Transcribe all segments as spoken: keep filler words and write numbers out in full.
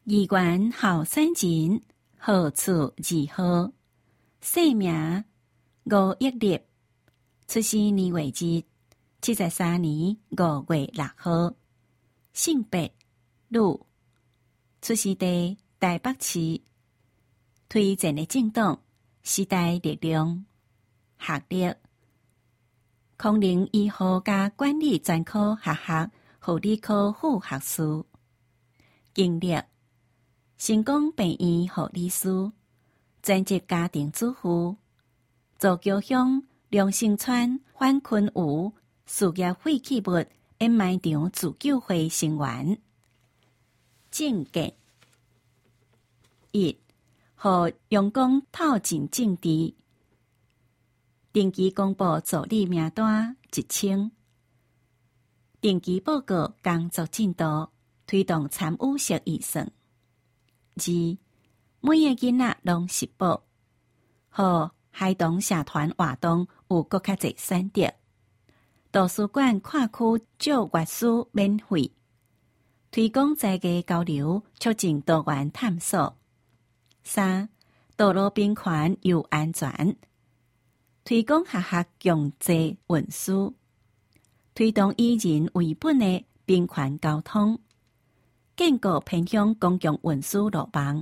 议员候选人号次二号，姓名吴益立，出生年月日七十三年五月六号，性别女，出生地台北市，推荐的政党时代力量，学历空零一号加管理专科学校护理科副学士，经历成功病院护理师，专职家庭主妇，造桥乡梁成川反昆湖事业废弃物掩埋场自救会成员。政见一，互阳光透进政治，定期公布助理名单一千，定期报告工作进度，推动参与式预算。二，每个囡仔拢实报，互孩童社团活动有更较侪选择。图书馆跨区借阅书免费，推广在地交流，促进多元探索。三，道路边权又安全，推广学校强制运输，推动以人为本的边权交通，建构偏向公共运输路网。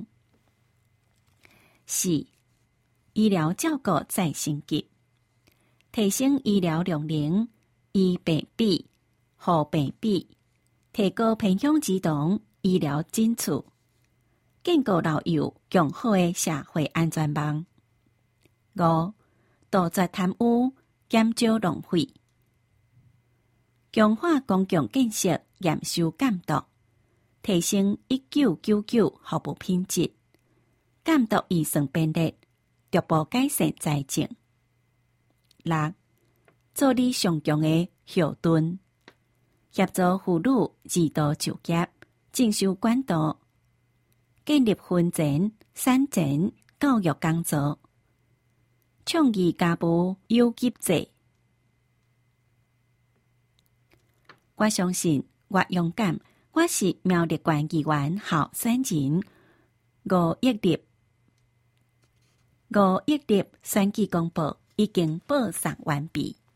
四，医疗照顾再升级，提升医疗量能，医病比、护病比，提高偏向儿童医疗诊处，建构老幼良好的社会安全网。五，杜绝贪污，减少浪费，强化公共建设验收监督，提升一九九九服务品质，监督预算编列，逐步改善财政。六，做你上强的后盾，协助妇女二度就业，进修管道，建立婚前、产前教育工作，倡议家务优给制。我相信，我勇敢，我是苗栗县议员候选人吴益立。吴益立选举公报已经报送完毕。